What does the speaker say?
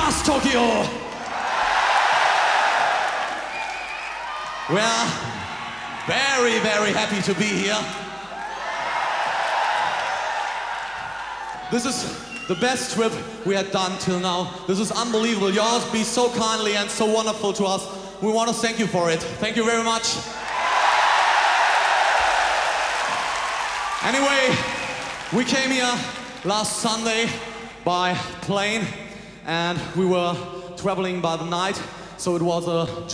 Cars Tokyo. We are very, very happy to be here. This is the best trip we had done till now. This is unbelievable. You all be so kindly and so wonderful to us. We want to thank you for it. Thank you very much. Anyway, we came here last Sunday by plane and we were traveling by the night, so it was a